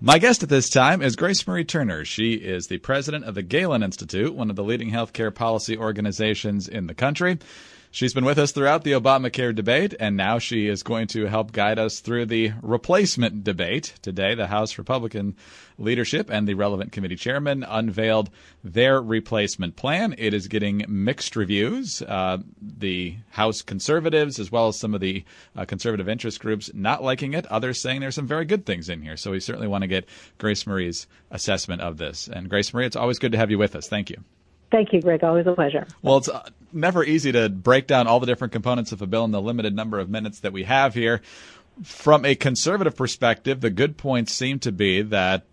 My guest at this time is Grace Marie Turner. She is the president of the Galen Institute, one of the leading healthcare policy organizations in the country. She's been with us throughout the Obamacare debate, and now she is going to help guide us through the replacement debate. Today, the House Republican leadership and the relevant committee chairman unveiled their replacement plan. It is getting mixed reviews. The House conservatives, as well as some of the conservative interest groups, not liking it. Others saying there's some very good things in here. So we certainly want to get Grace Marie's assessment of this. And Grace Marie, it's always good to have you with us. Thank you. Thank you, Greg. Always a pleasure. Well, it's never easy to break down all the different components of a bill in the limited number of minutes that we have here. From a conservative perspective, the good points seem to be that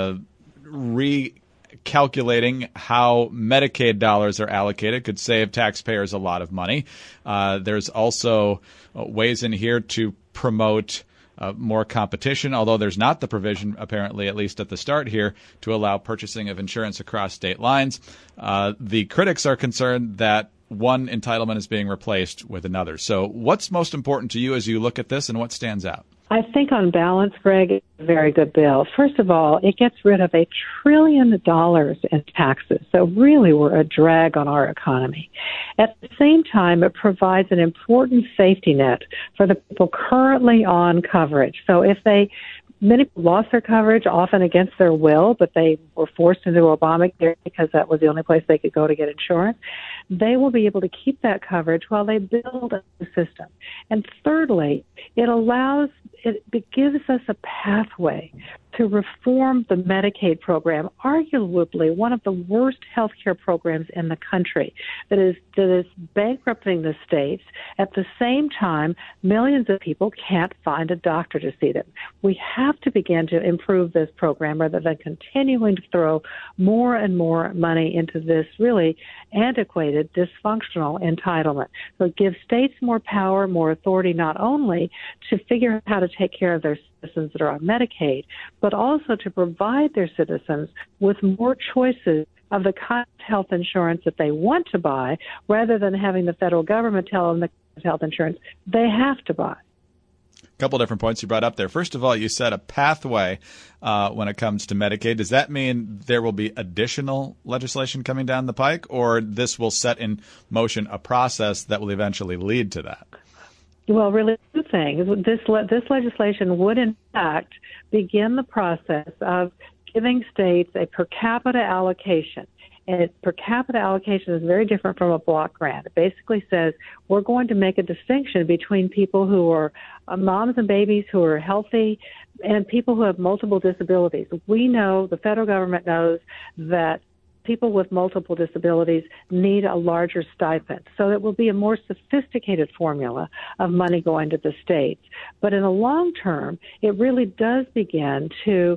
recalculating how Medicaid dollars are allocated could save taxpayers a lot of money. There's also ways in here to promote more competition, although there's not the provision, apparently, at least at the start here, to allow purchasing of insurance across state lines. The critics are concerned that one entitlement is being replaced with another. So what's most important to you as you look at this, and what stands out? I think on balance, Greg, it's a very good bill. First of all, it gets rid of $1 trillion in taxes. So really, we're a drag on our economy. At the same time, it provides an important safety net for the people currently on coverage. So many people lost their coverage, often against their will, but they were forced into Obamacare because that was the only place they could go to get insurance. They will be able to keep that coverage while they build a new system. And thirdly, it gives us a pathway to reform the Medicaid program, arguably one of the worst health care programs in the country, that is bankrupting the states. At the same time, millions of people can't find a doctor to see them. We have to begin to improve this program rather than continuing to throw more and more money into this really antiquated, dysfunctional entitlement. So it gives states more power, more authority, not only to figure out how to take care of their citizens that are on Medicaid, but also to provide their citizens with more choices of the kind of health insurance that they want to buy, rather than having the federal government tell them the kind of health insurance they have to buy. A couple different points you brought up there. First of all, you said a pathway when it comes to Medicaid. Does that mean there will be additional legislation coming down the pike, or this will set in motion a process that will eventually lead to that? Well, really two things. This legislation would, in fact, begin the process of giving states a per capita allocation. And per capita allocation is very different from a block grant. It basically says we're going to make a distinction between people who are moms and babies who are healthy and people who have multiple disabilities. We know, the federal government knows, that people with multiple disabilities need a larger stipend. So it will be a more sophisticated formula of money going to the states. But in the long term, it really does begin to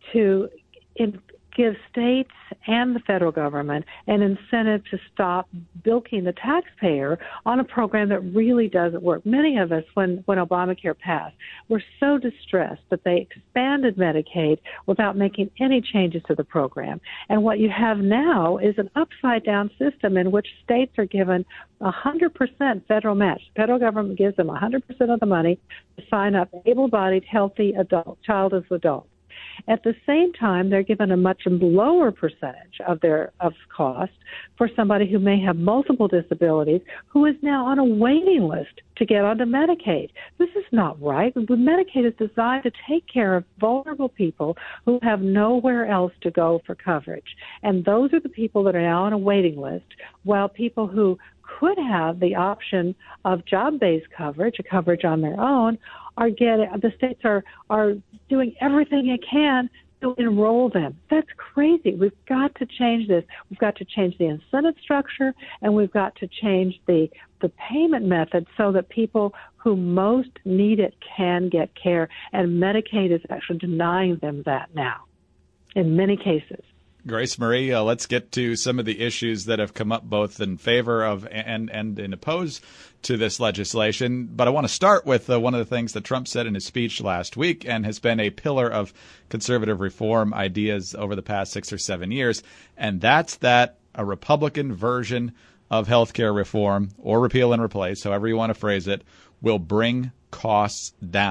give states and the federal government an incentive to stop bilking the taxpayer on a program that really doesn't work. Many of us, when Obamacare passed, were so distressed that they expanded Medicaid without making any changes to the program. And what you have now is an upside-down system in which states are given 100% federal match. The federal government gives them 100% of the money to sign up able-bodied, healthy adult, childless adults. At the same time, they're given a much lower percentage of cost for somebody who may have multiple disabilities, who is now on a waiting list to get onto Medicaid. This is not right. Medicaid is designed to take care of vulnerable people who have nowhere else to go for coverage. And those are the people that are now on a waiting list, while people who could have the option of job-based coverage, a coverage on their own, the states are doing everything they can to enroll them. That's crazy. We've got to change this. We've got to change the incentive structure, and we've got to change the payment method so that people who most need it can get care. And Medicaid is actually denying them that now in many cases. Grace Marie, let's get to some of the issues that have come up both in favor of and in oppose to this legislation. But I want to start with one of the things that Trump said in his speech last week and has been a pillar of conservative reform ideas over the past 6 or 7 years, and that's that a Republican version of health care reform, or repeal and replace, however you want to phrase it, will bring costs down.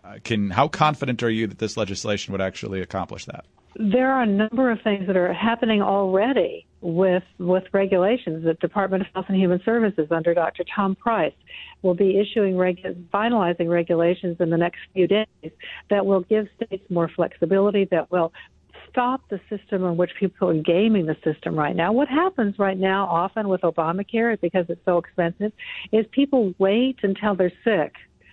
How confident are you that this legislation would actually accomplish that? There are a number of things that are happening already with regulations. The Department of Health and Human Services under Dr. Tom Price will be finalizing regulations in the next few days that will give states more flexibility, that will stop the system in which people are gaming the system right now. What happens right now often with Obamacare, because it's so expensive, is people wait until they're sick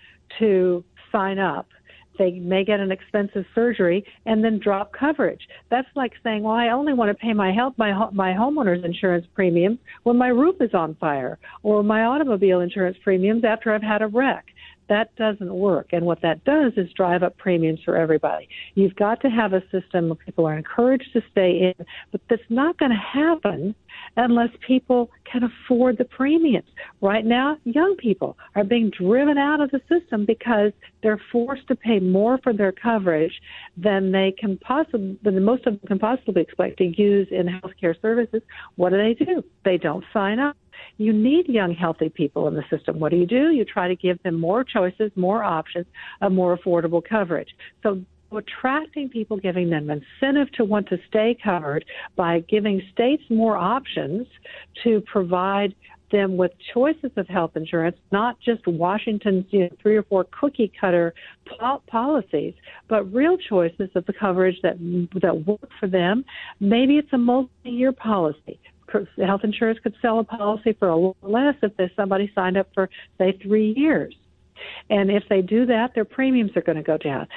to sign up. They may get an expensive surgery and then drop coverage. That's like saying, well, I only want to pay my homeowner's insurance premiums when my roof is on fire, or my automobile insurance premiums after I've had a wreck. That doesn't work. And what that does is drive up premiums for everybody. You've got to have a system where people are encouraged to stay in, but that's not going to happen unless people can afford the premiums. Right now, young people are being driven out of the system because they're forced to pay more for their coverage than most of them can possibly expect to use in healthcare services. What do? They don't sign up. You need young, healthy people in the system. What do? You try to give them more choices, more options of more affordable coverage. So attracting people, giving them incentive to want to stay covered by giving states more options to provide them with choices of health insurance, not just Washington's 3 or 4 cookie cutter policies, but real choices of the coverage that work for them. Maybe it's a multi-year policy. Health insurance could sell a policy for a little less if there's somebody signed up for, say, 3 years. And if they do that, their premiums are going to go down.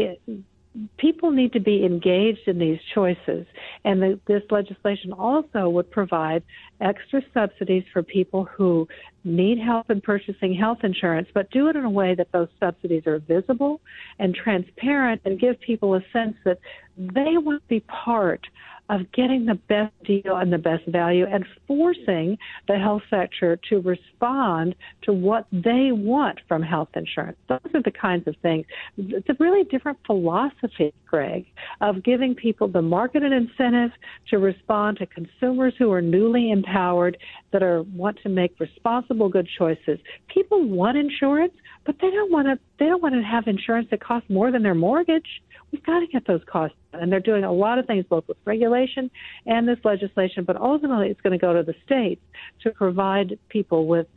People need to be engaged in these choices, and this legislation also would provide extra subsidies for people who need help in purchasing health insurance, but do it in a way that those subsidies are visible and transparent and give people a sense that they want to be part of getting the best deal and the best value and forcing the health sector to respond to what they want from health insurance. Those are the kinds of things. It's a really different philosophy, Greg, of giving people the marketed incentive to respond to consumers who are newly empowered, that want to make responsible, good choices. People want insurance, but they don't want to have insurance that costs more than their mortgage. We've got to get those costs down. And they're doing a lot of things, both with regulation and this legislation, but ultimately it's going to go to the states to provide people with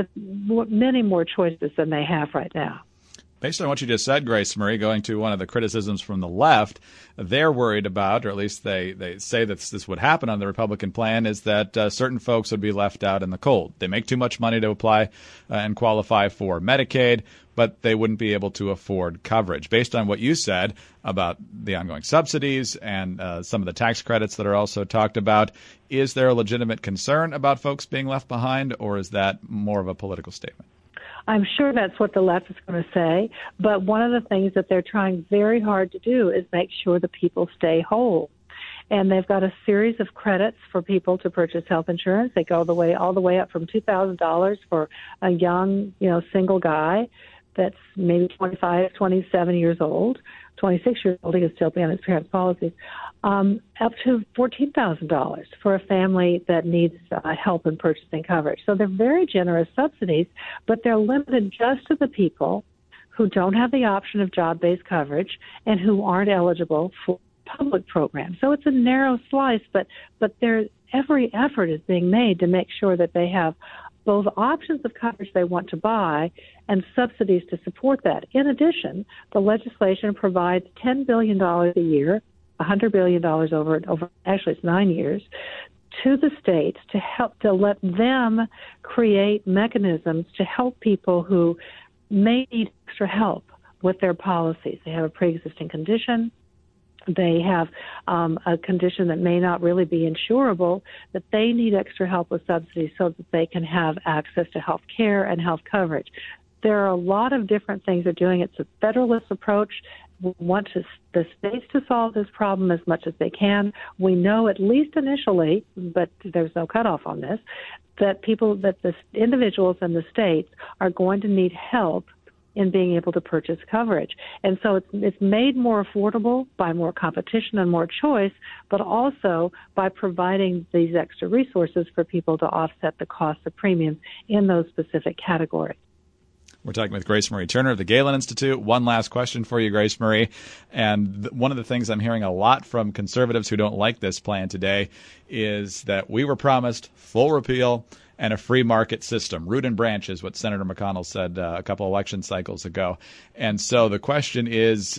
many more choices than they have right now. Based on what you just said, Grace Murray, going to one of the criticisms from the left, they're worried about, or at least they say that this would happen on the Republican plan, is that certain folks would be left out in the cold. They make too much money to apply and qualify for Medicaid, but they wouldn't be able to afford coverage. Based on what you said about the ongoing subsidies and some of the tax credits that are also talked about, is there a legitimate concern about folks being left behind, or is that more of a political statement? I'm sure that's what the left is going to say, but one of the things that they're trying very hard to do is make sure that people stay whole. And they've got a series of credits for people to purchase health insurance. They go all the way up from $2,000 for a young, single guy that's maybe 25, 27 years old, 26 years old, he can still be on his parents' policies, up to $14,000 for a family that needs help in purchasing coverage. So they're very generous subsidies, but they're limited just to the people who don't have the option of job-based coverage and who aren't eligible for public programs. So it's a narrow slice, but every effort is being made to make sure that they have both options of coverage they want to buy and subsidies to support that. In addition, the legislation provides $10 billion a year, $100 billion over actually it's 9 years, to the states to let them create mechanisms to help people who may need extra help with their policies. They have a pre-existing condition. They have a condition that may not really be insurable, that they need extra help with subsidies so that they can have access to health care and health coverage. There are a lot of different things they're doing. It's a federalist approach. We want the states to solve this problem as much as they can. We know, at least initially, but there's no cutoff on this, that the individuals in the states are going to need help in being able to purchase coverage. And so it's made more affordable by more competition and more choice, but also by providing these extra resources for people to offset the cost of premiums in those specific categories. We're talking with Grace Marie Turner of the Galen Institute. One last question for you, Grace Marie. And one of the things I'm hearing a lot from conservatives who don't like this plan today is that we were promised full repeal and a free market system. Root and branch is what Senator McConnell said a couple election cycles ago. And so the question is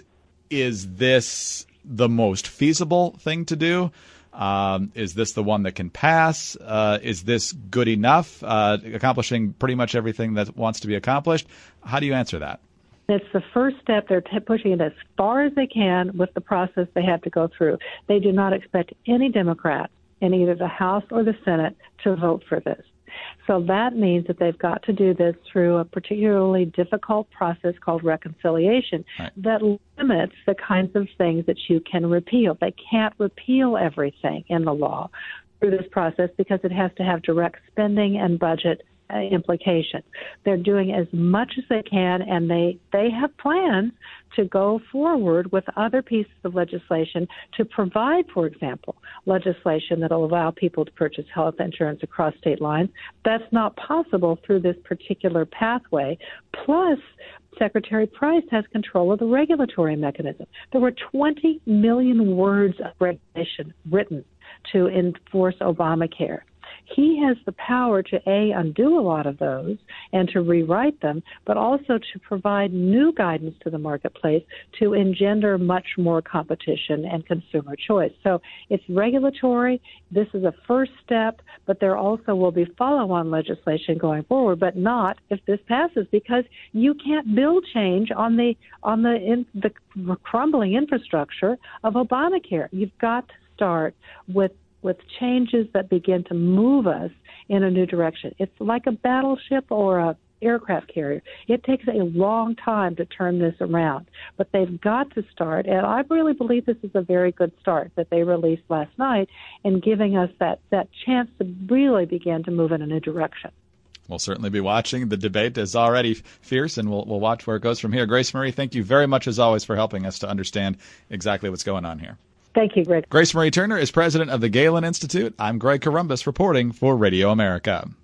this the most feasible thing to do? Is this the one that can pass? Is this good enough, accomplishing pretty much everything that wants to be accomplished? How do you answer that? It's the first step. They're pushing it as far as they can with the process they have to go through. They do not expect any Democrat in either the House or the Senate to vote for this. So that means that they've got to do this through a particularly difficult process called reconciliation that limits the kinds of things that you can repeal. They can't repeal everything in the law through this process because it has to have direct spending and budget implications. They're doing as much as they can, and they have plans to go forward with other pieces of legislation to provide, for example, legislation that will allow people to purchase health insurance across state lines. That's not possible through this particular pathway. Plus, Secretary Price has control of the regulatory mechanism. There were 20 million words of regulation written to enforce Obamacare. He has the power to, A, undo a lot of those and to rewrite them, but also to provide new guidance to the marketplace to engender much more competition and consumer choice. So it's regulatory. This is a first step, but there also will be follow-on legislation going forward, but not if this passes, because you can't build change on the crumbling infrastructure of Obamacare. You've got to start with changes that begin to move us in a new direction. It's like a battleship or a aircraft carrier. It takes a long time to turn this around, but they've got to start, and I really believe this is a very good start that they released last night in giving us that chance to really begin to move in a new direction. We'll certainly be watching. The debate is already fierce, and we'll watch where it goes from here. Grace Marie, thank you very much, as always, for helping us to understand exactly what's going on here. Thank you, Greg. Grace Marie Turner is president of the Galen Institute. I'm Greg Corombos reporting for Radio America.